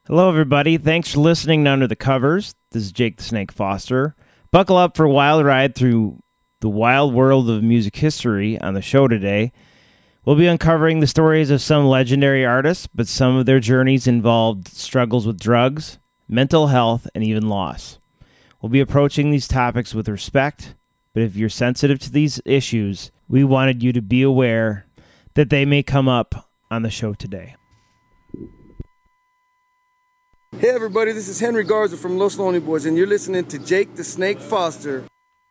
Hello, everybody. Thanks for listening to Under the Covers. This is Jake the Snake Foster. Buckle up for a wild ride through the wild world of music history on the show today. We'll be uncovering the stories of some legendary artists, but some of their journeys involved struggles with drugs, mental health, and even loss. We'll be approaching these topics with respect, but if you're sensitive to these issues, we wanted you to be aware that they may come up on the show today. Hey everybody, this is Henry Garza from Los Lonely Boys, and you're listening to Jake the Snake Foster.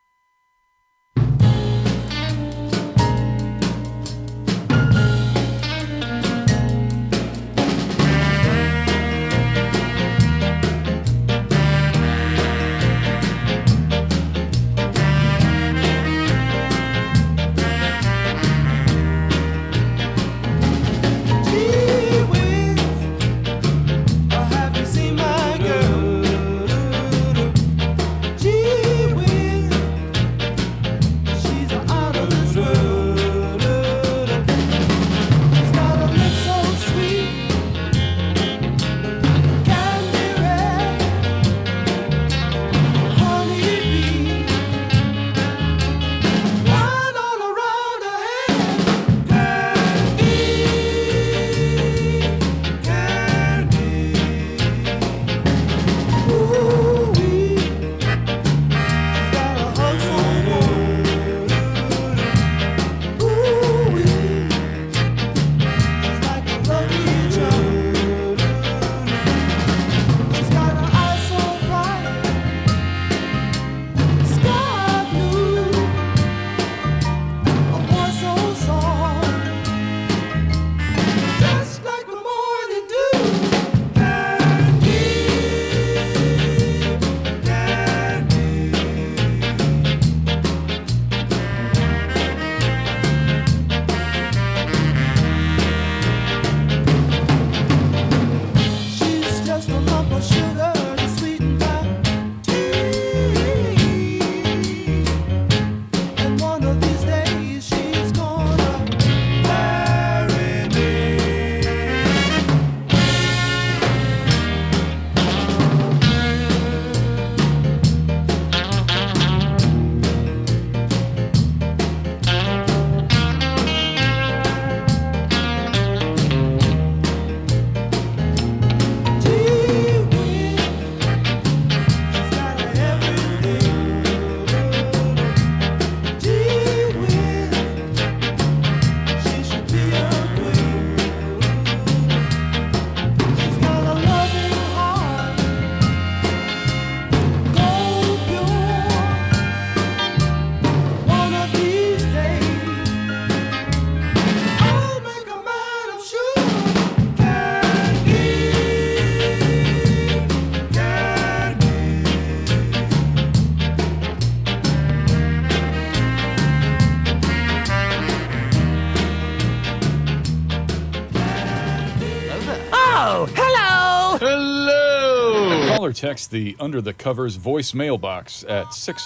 Text the Under the Covers voicemail box at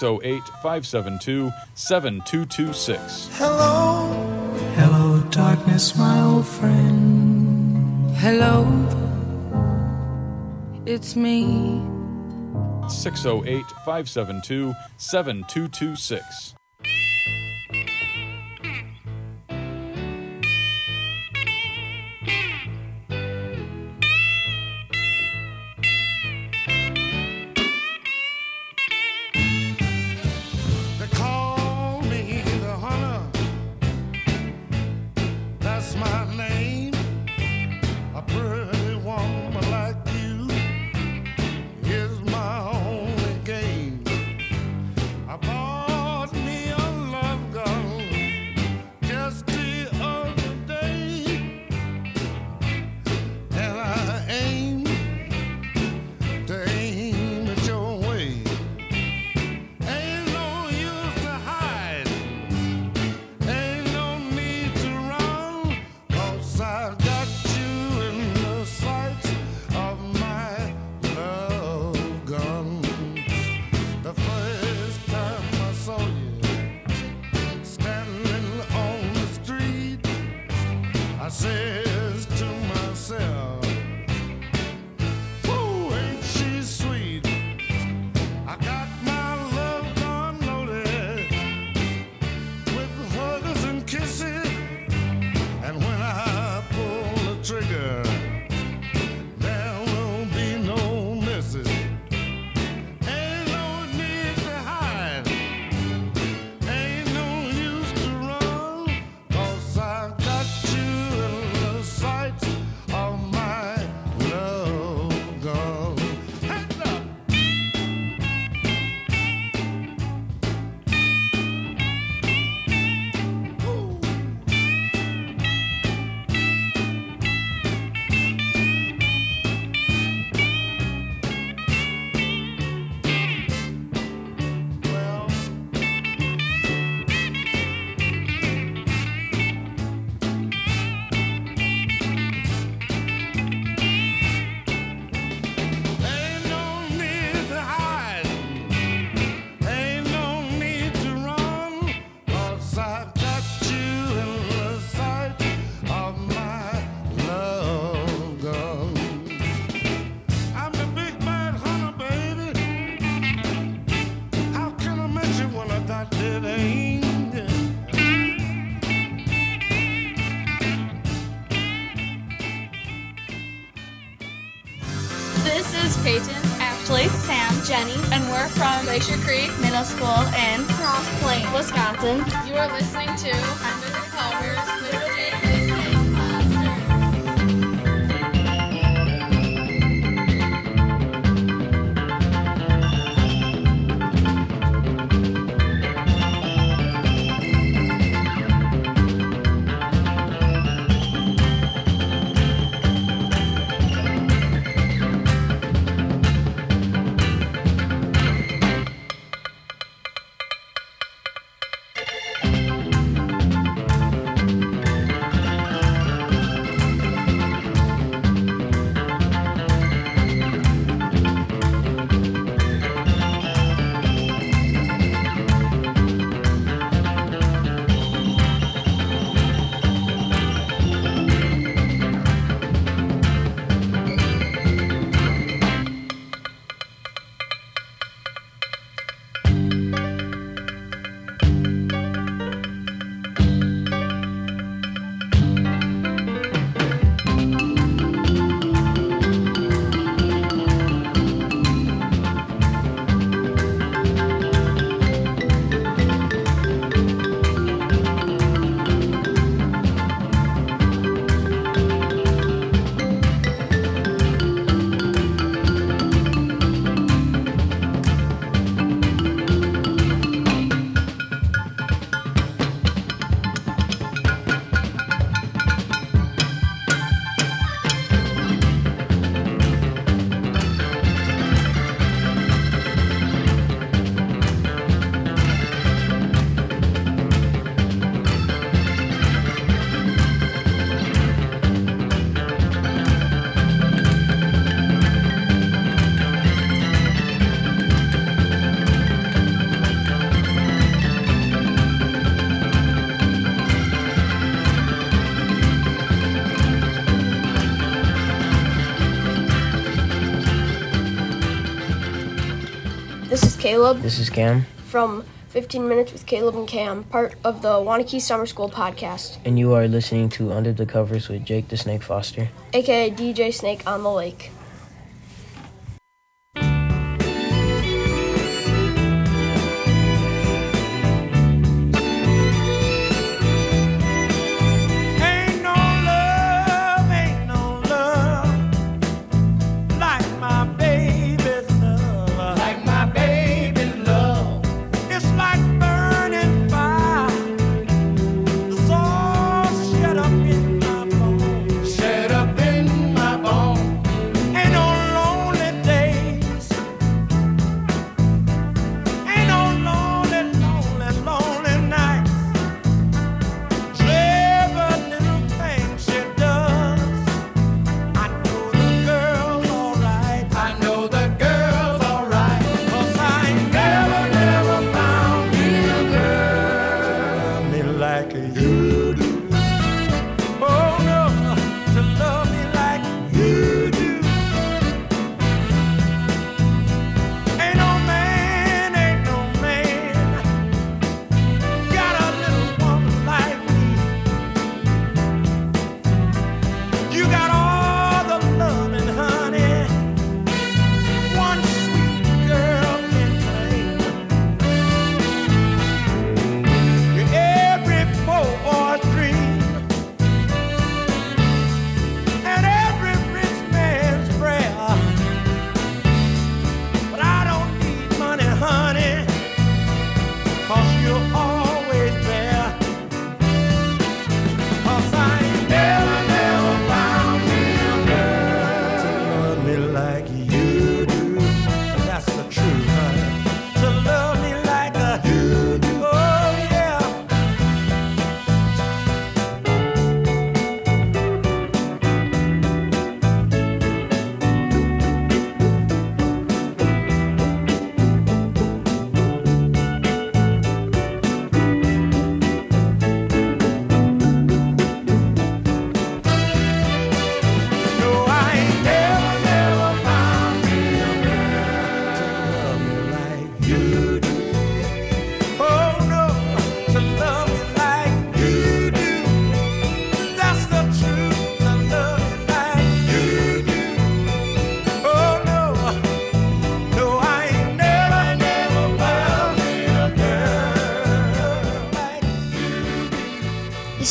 608-572-7226. Hello. Hello, darkness, my old friend. Hello. It's me. 608-572-7226. Is my only game. I bought me living. This is Peyton, Ashley, Sam, Jenny, and we're from Glacier Creek Middle School in Cross Plains, Wisconsin. You are listening to Under the Covers with Jake the Snake Foster. This is Caleb This is Cam, from 15 Minutes with Caleb and Cam, part of the Wanakee Summer School podcast, and you are listening to Under the Covers with Jake the Snake Foster. aka DJ Snake on the Lake. Ain't no love like my baby's love. Like my baby's love. It's like burning fire. The soul shut up in my bones. Shut up in my bones.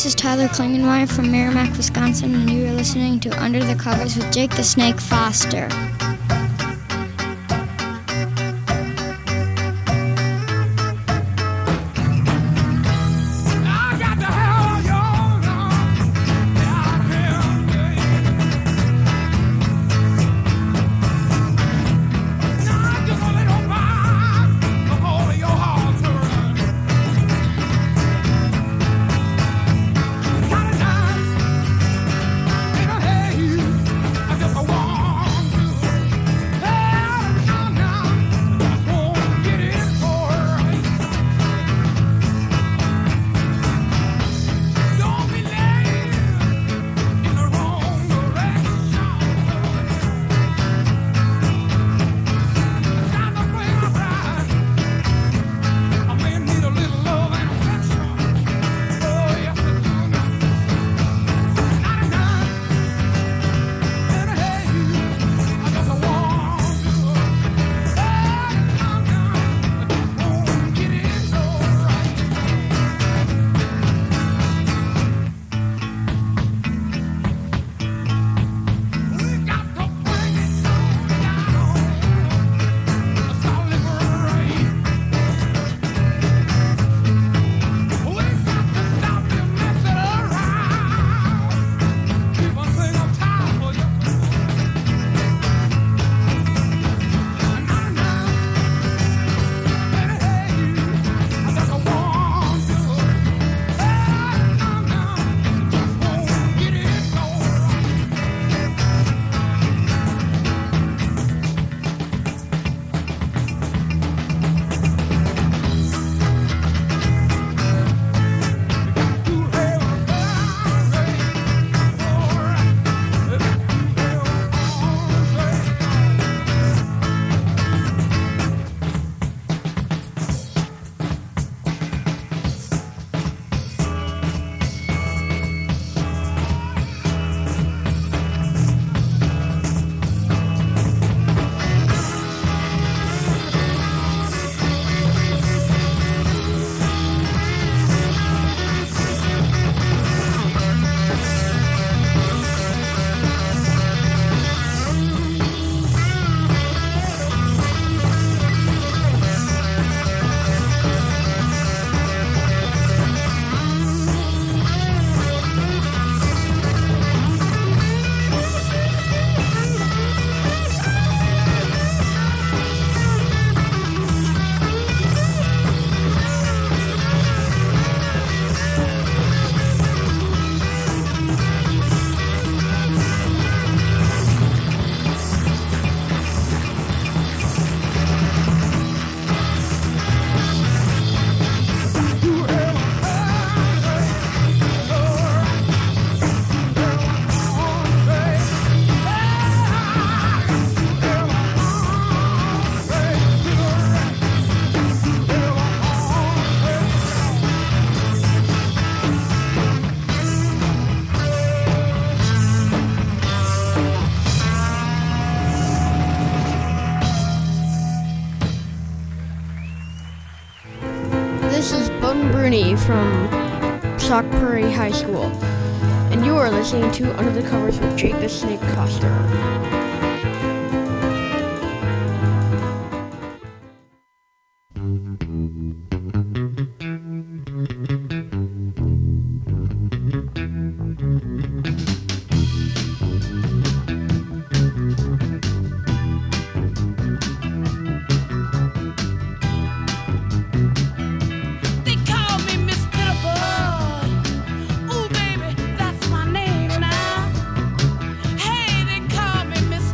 this is Tyler Klingenmeyer from Merrimack, Wisconsin, and you are listening to Under the Covers with Jake the Snake Foster. Bruni from Sauk Prairie High School, and you are listening to Under the Covers with Jake the Snake Foster. Ooh, baby, that's my name now. Hey, they call me Miss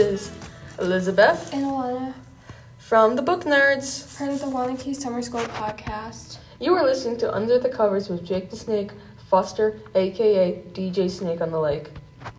is Elizabeth and Alana from the Book Nerds, part of the Wanakee Summer School podcast. You are listening to Under the Covers with Jake the Snake Foster, aka DJ Snake on the Lake.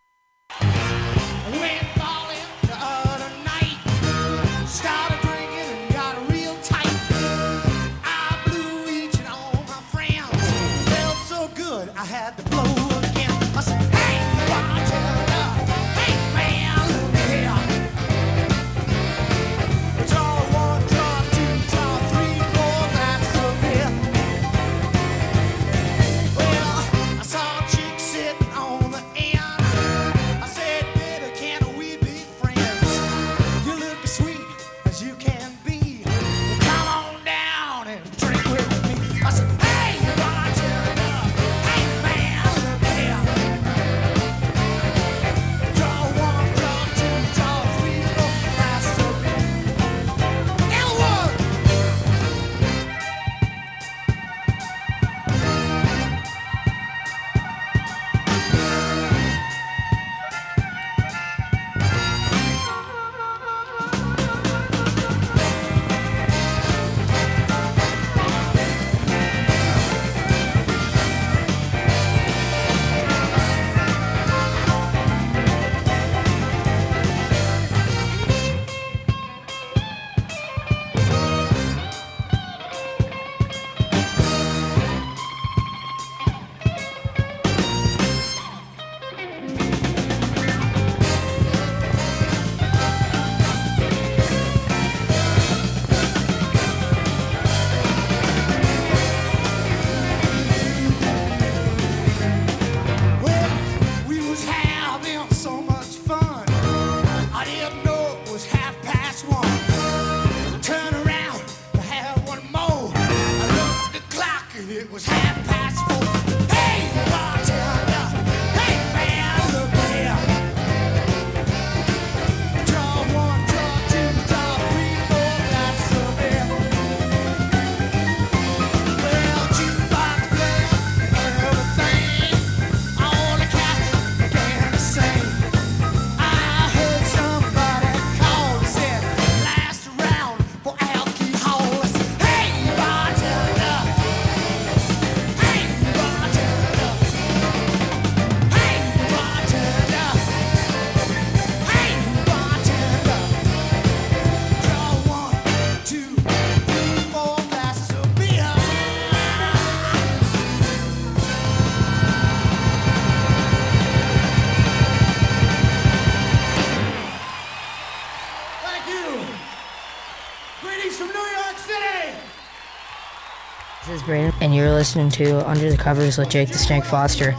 This is Brandon, and you're listening to Under the Covers with Jake the Snake Foster.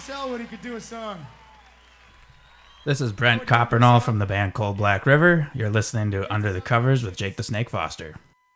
Selwood, he could do a song. This is Brent Coppernall from the band Cold Black River. You're listening to Under the Covers with Jake the Snake Foster.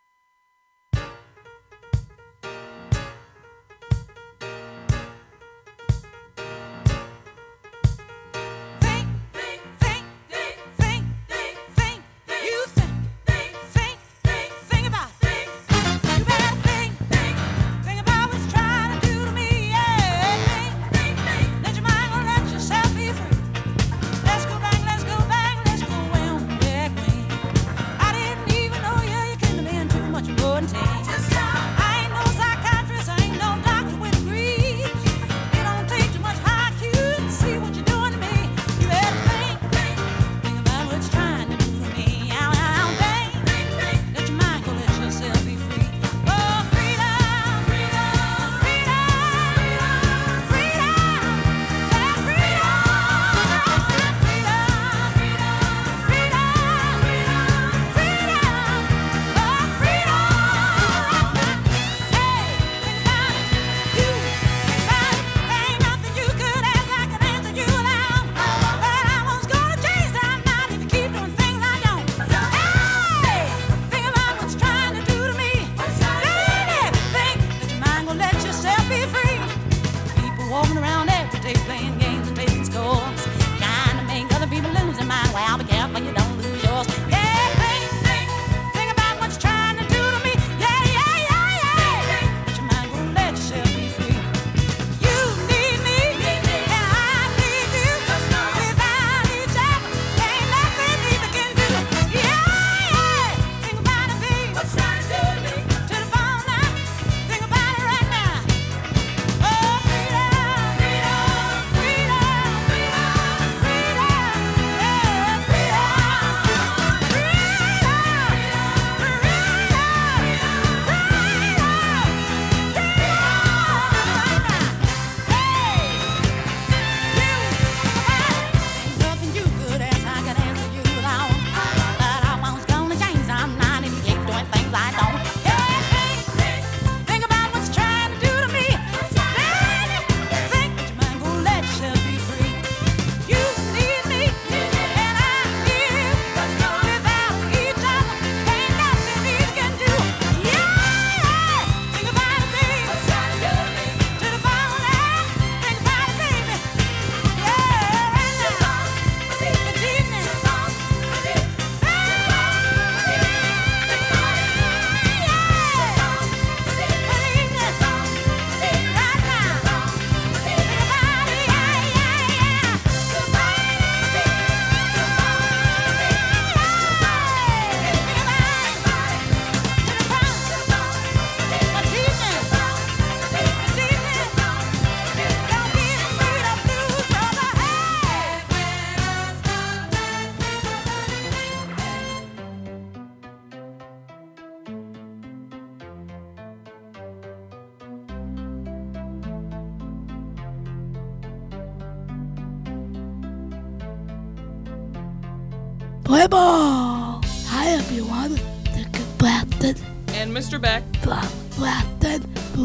Play ball! Hi everyone, the Captain and Mr. Beck. Captain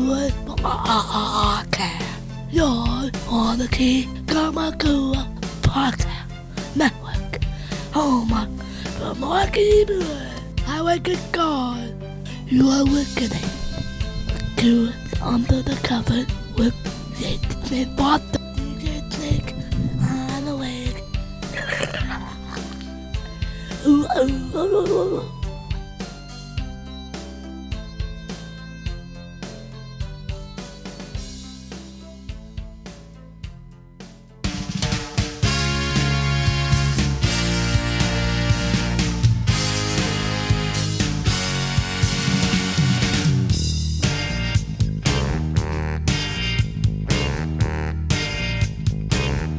Podcast. You're on the Key Kamakura Podcast Network. Home of Marky Blue. I like it God. You are listening to Under the Cover with Jake Foster. DJ Snake on the leg.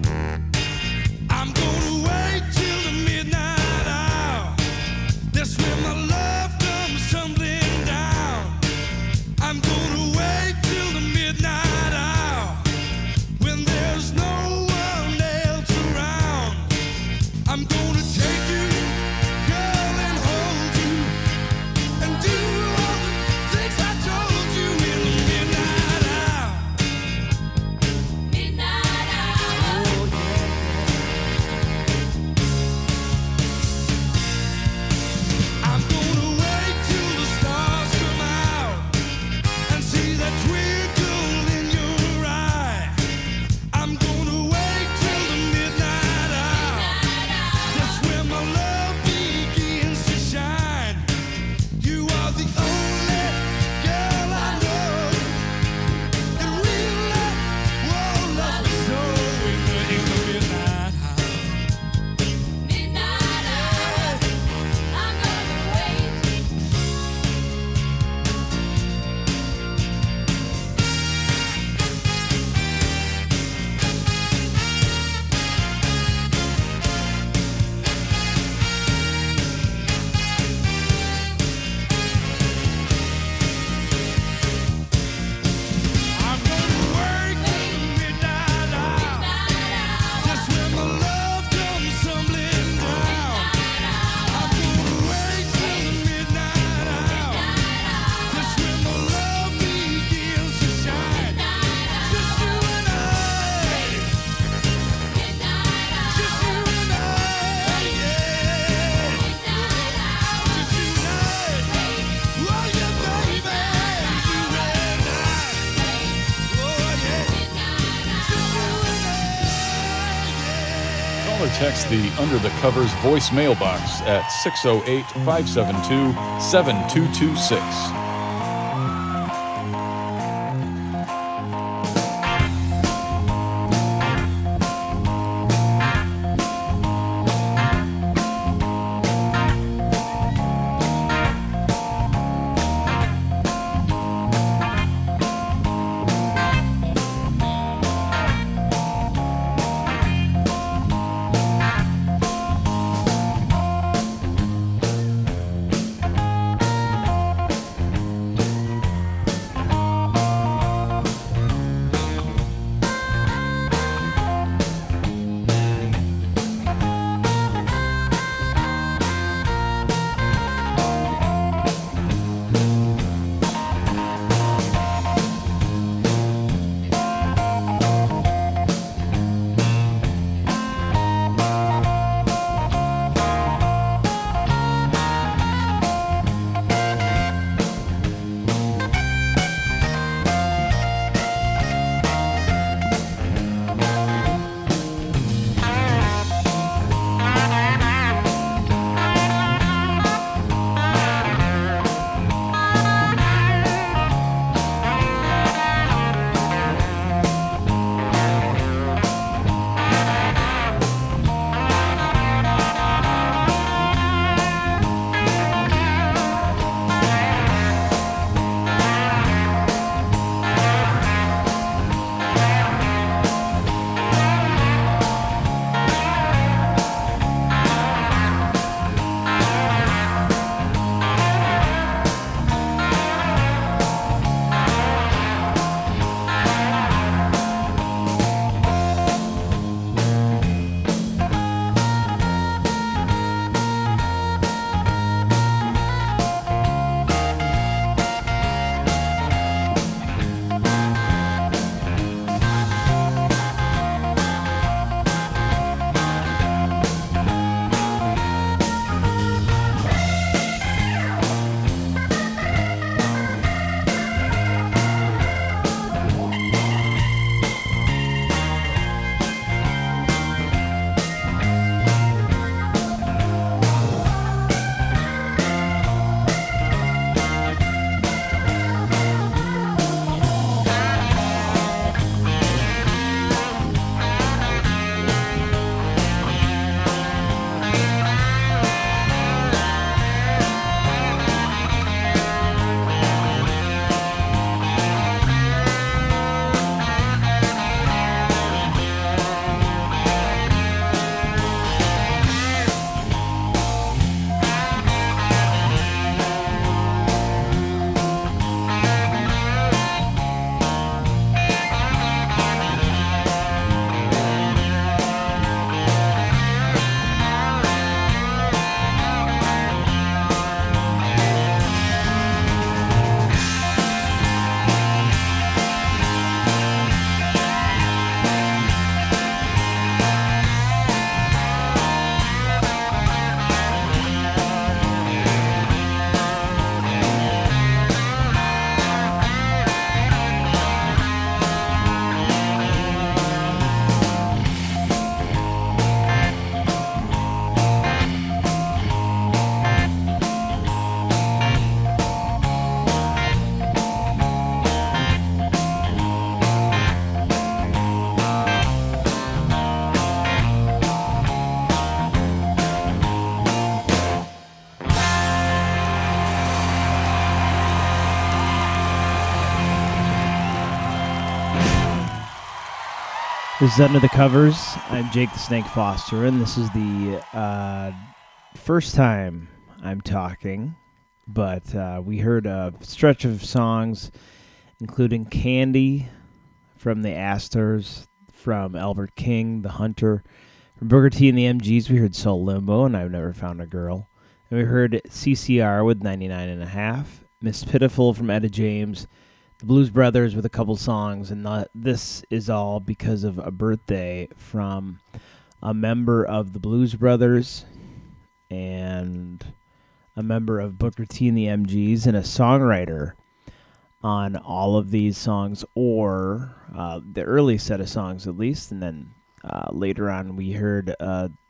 I'm gonna wait till the midnight hour. This will text the Under the Covers voicemail box at 608-572-7226. This is Under the Covers. I'm Jake the Snake Foster, and this is the first time I'm talking, but we heard a stretch of songs, including Candy from the Astors, from Albert King, The Hunter, from Booker T and the MGs. We heard Soul Limbo, and I've Never Found a Girl. And we heard CCR with 99.5, Miss Pitiful from Etta James, the Blues Brothers with a couple songs, and this is all because of a birthday from a member of the Blues Brothers and a member of Booker T and the MGs and a songwriter on all of these songs, or the early set of songs at least. And then later on we heard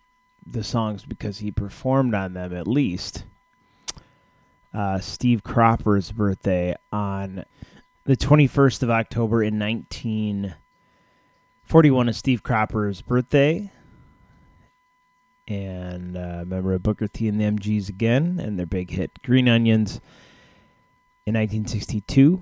the songs because he performed on them at least. Steve Cropper's birthday on the 21st of October in 1941 is Steve Cropper's birthday. And member of Booker T and the MGs again, and their big hit Green Onions in 1962.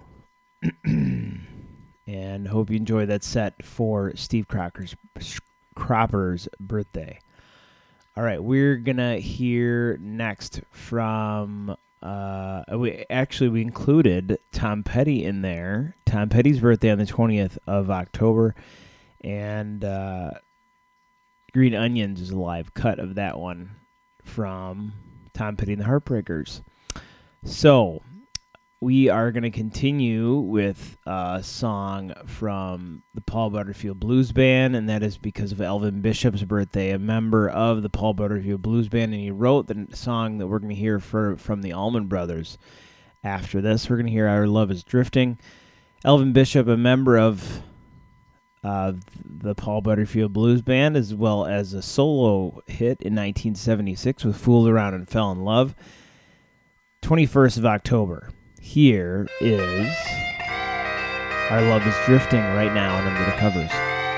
And hope you enjoy that set for Steve Cropper's birthday. All right, we're going to hear next from... we included Tom Petty in there. Tom Petty's birthday on the 20th of October, and Green Onions is a live cut of that one from Tom Petty and the Heartbreakers. So we are going to continue with a song from the Paul Butterfield Blues Band, and that is because of Elvin Bishop's birthday, a member of the Paul Butterfield Blues Band, and he wrote the song that we're going to hear from the Allman Brothers. After this, we're going to hear Our Love is Drifting. Elvin Bishop, a member of the Paul Butterfield Blues Band, as well as a solo hit in 1976 with Fooled Around and Fell in Love. 21st of October. Here is Our Love is Drifting right now and Under the Covers.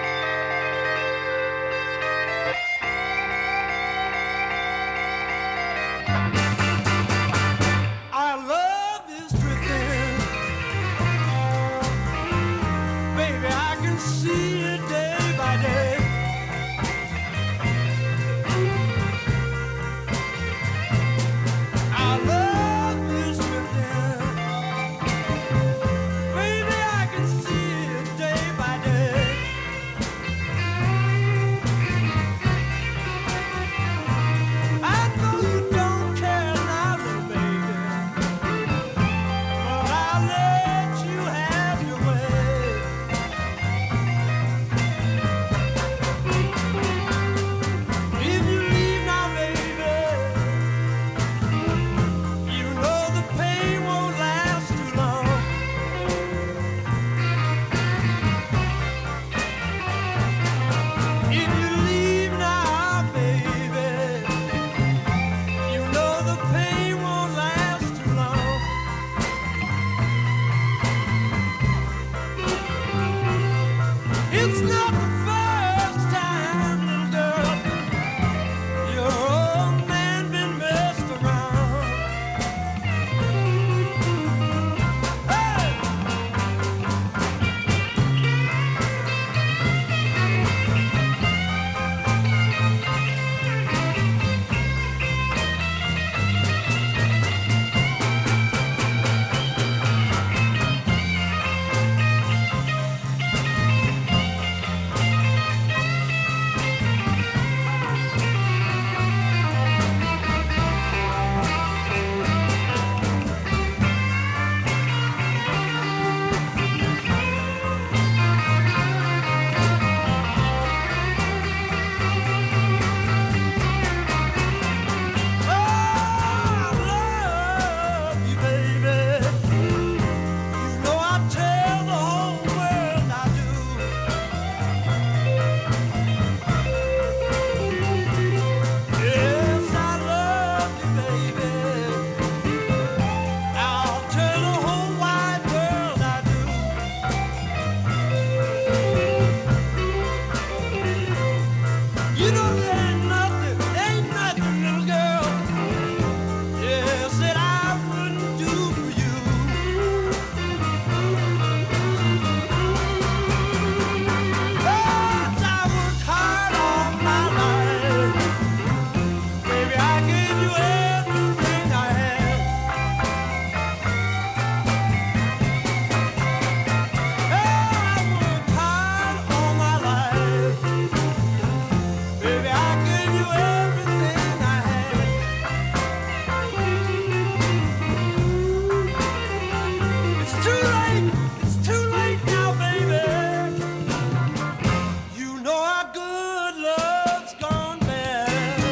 Our love is drifting. Baby, I can see it day by day. Our love is drifting. Baby, I can see it day by day. I know you don't care now, little baby, but I'll let you have your way. If you leave now, baby, you know the pain won't last too long. If you leave now, baby, you know the pain won't last too long. It's not the first time, little girl, your old man been messed around. Hey! You know there ain't nothing, little girl, yes, that I wouldn't do for you. But I worked hard all my life, baby, I gave you everything I had. I worked hard all my life. Baby, I gave you everything I had. It's too late now, baby. You know our good love's gone bad.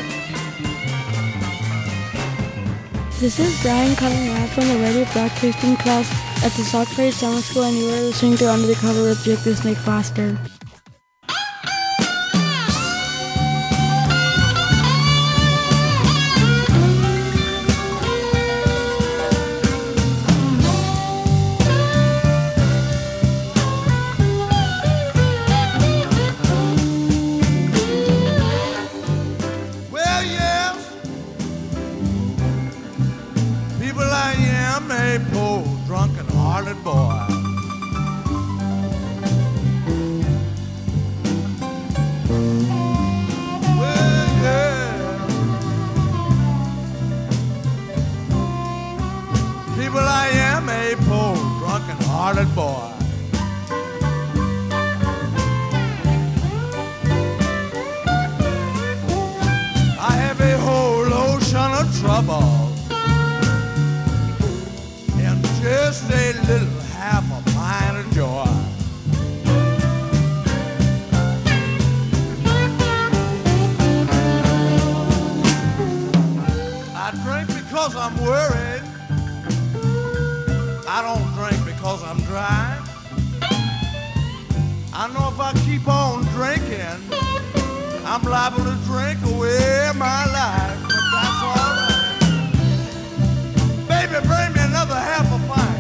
This is Brian coming live from the radio broadcasting class at the Sauk Prairie Summer School, and you are listening to Under the Cover with Jake the Snake Foster. am a poor, drunken-hearted boy. Well, yeah. People, I am a poor, drunken-hearted boy. I have a whole ocean of trouble and just a little half a pint of joy. I drink because I'm worried. I don't drink because I'm dry. I know if I keep on drinking, I'm liable to drink away my life, but that's all right. Baby, bring me another half a pint.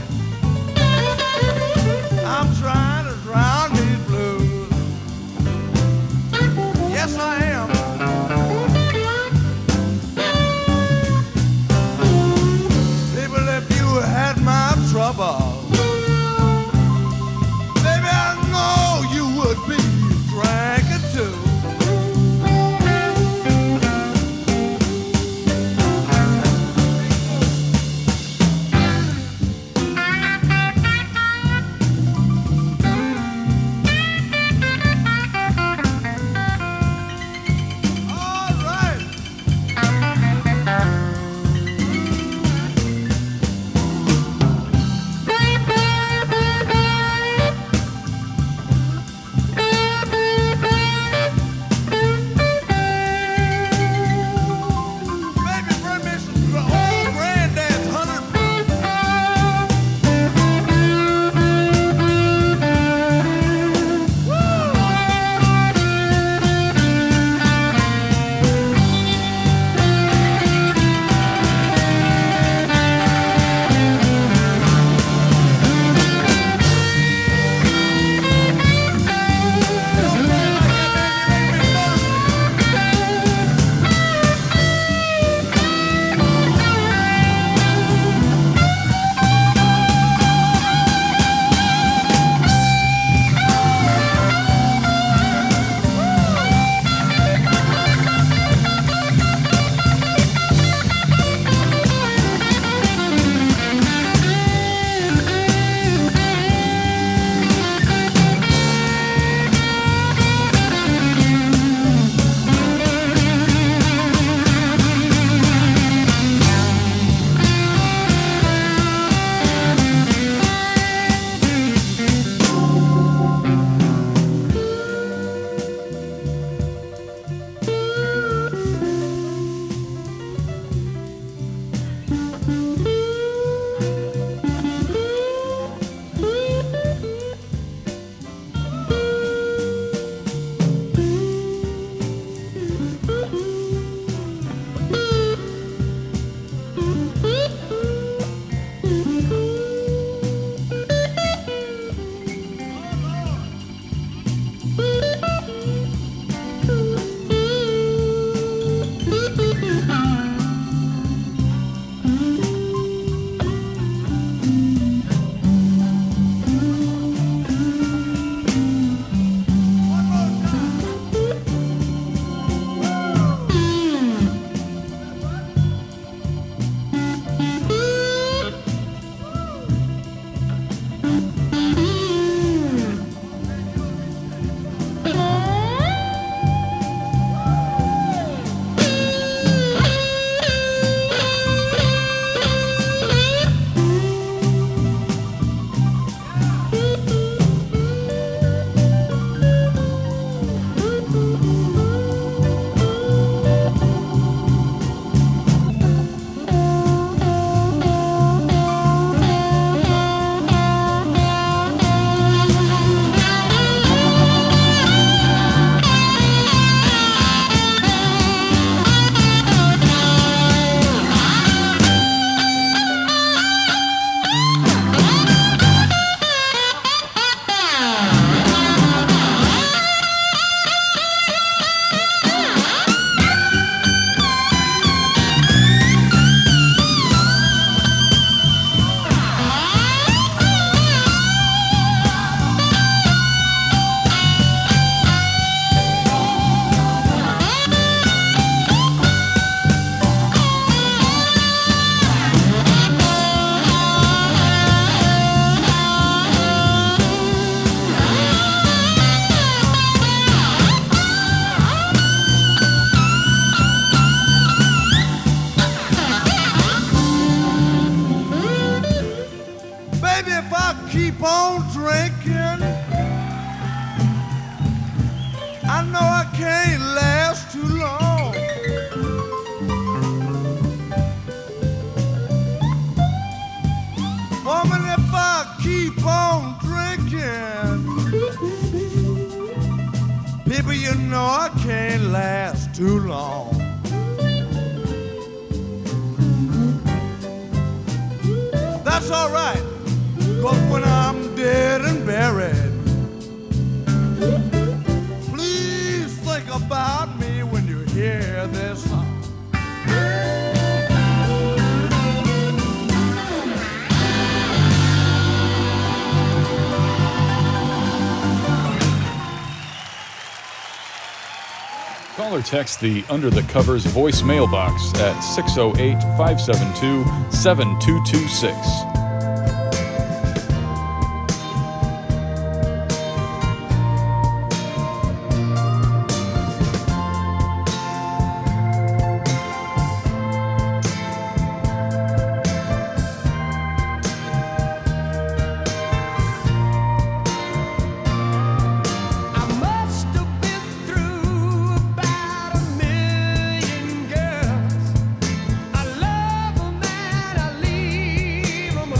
I'm trying to drown these blues. Yes, I am. People, if you had my trouble, baby, I know you would be drinking too. on drinking. I know I can't last too long. Woman, if I keep on drinking, people, you know I can't last too long. That's all right, 'cause when I'm dead and buried, please think about me when you hear this song. Call or text the Under the Covers voicemail box at 608-572-7226. I love a man, I leave him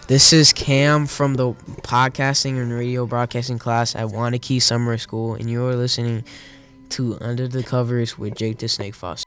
This is Cam from the podcasting and radio broadcasting class at Wanakee Summer School, and you are listening to Under the Covers with Jake the Snake Foster.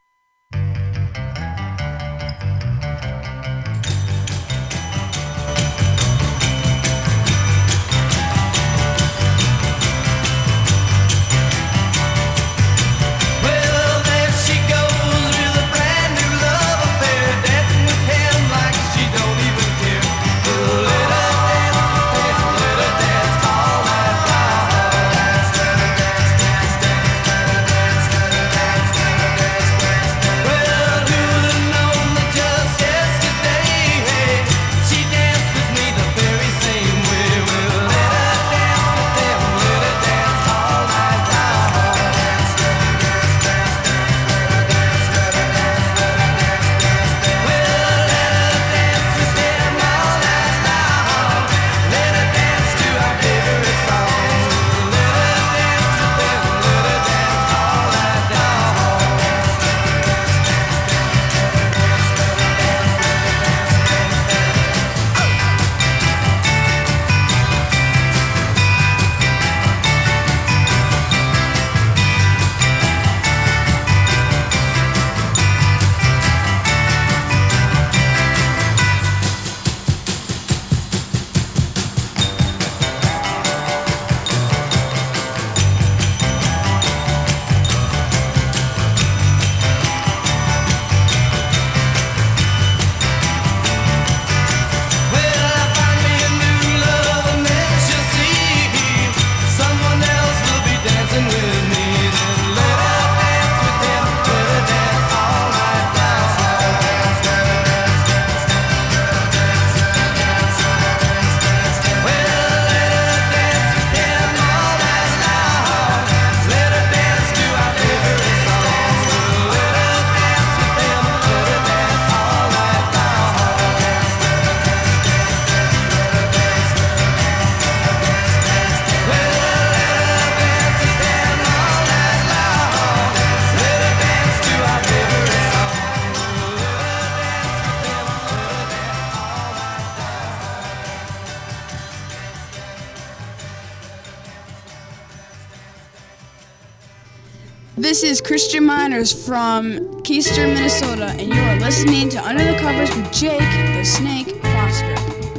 This is Christian Miners from Keister, Minnesota, and you are listening to Under the Covers with Jake the Snake Foster.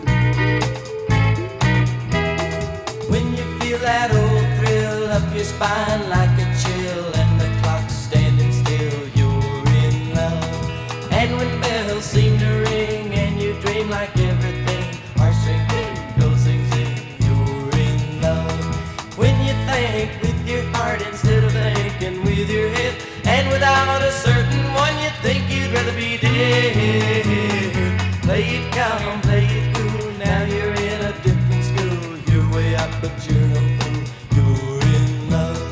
When you feel that old thrill up your spine like a chill and the clock's standing still, you're in love. And when bells seem to ring and you dream like everything, heartstring goes sing sing, you're in love. When you think with your heart instead of thinking with your head, and without a certain one you think you'd rather be dead. Play it calm, play it cool, now you're in a different school. You're way up but you're no fool, you're in love.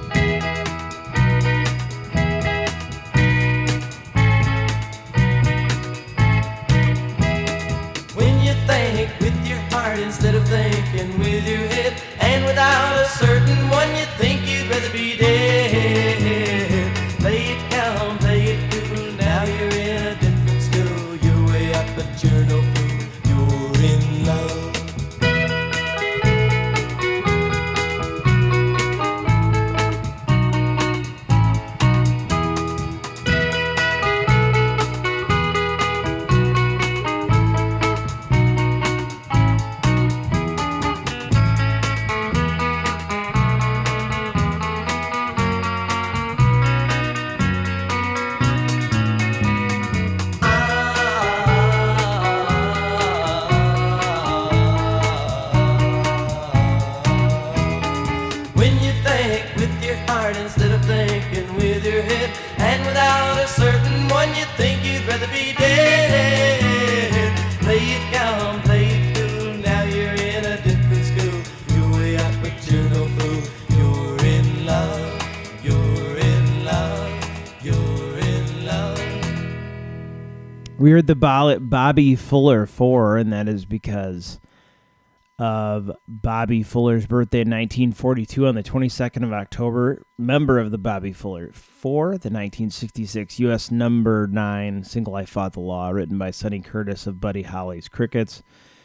When you think with your heart instead of thinking with your head, and without a certain one you think you'd rather be dead. Play it calm, play it cool, now you're in a different school. You're way up but you're no fool, you're in love. When you think with your heart instead of thinking with your head, and without a certain one you think you'd rather be dead. Play it calm, play it cool, now you're in a different school. You're way up but you're no fool, you're in love, you're in love, you're in love. We heard the Bobby Fuller 4, and that is because of Bobby Fuller's birthday in 1942 on the 22nd of October. Member of the Bobby Fuller 4, the 1966 U.S. number 9 single I Fought the Law, written by Sonny Curtis of Buddy Holly's Crickets. He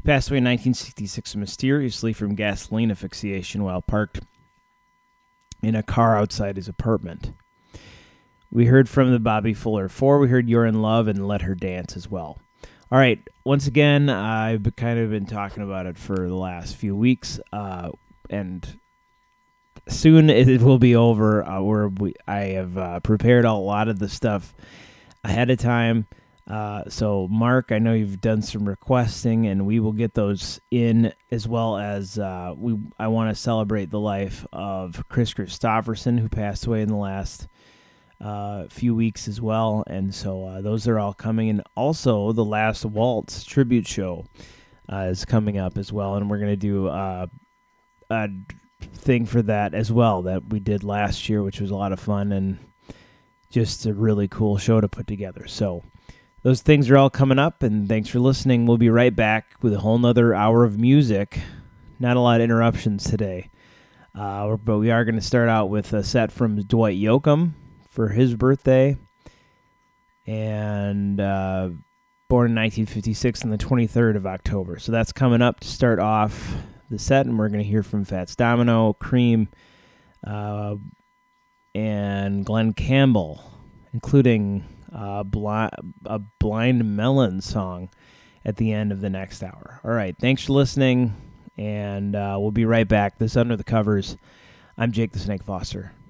passed away in 1966 mysteriously from gasoline asphyxiation while parked in a car outside his apartment. We heard from the Bobby Fuller 4. We heard You're in Love and Let Her Dance as well. All right. Once again, I've kind of been talking about it for the last few weeks, and soon it will be over. I have prepared a lot of the stuff ahead of time. So, Mark, I know you've done some requesting, and we will get those in, as well as I want to celebrate the life of Chris Christopherson, who passed away in the last few weeks as well. And so those are all coming. And also, the Last Waltz tribute show is coming up as well, and we're going to do a thing for that as well that we did last year, which was a lot of fun and just a really cool show to put together. So those things are all coming up, and thanks for listening. We'll be right back with a whole nother hour of music. Not a lot of interruptions today, but we are going to start out with a set from Dwight Yoakam for his birthday, and born in 1956 on the 23rd of October. So that's coming up to start off the set, and we're going to hear from Fats Domino, Cream, and Glenn Campbell, including a Blind Melon song at the end of the next hour. All right, thanks for listening, and we'll be right back. This is Under the Covers. I'm Jake the Snake Foster.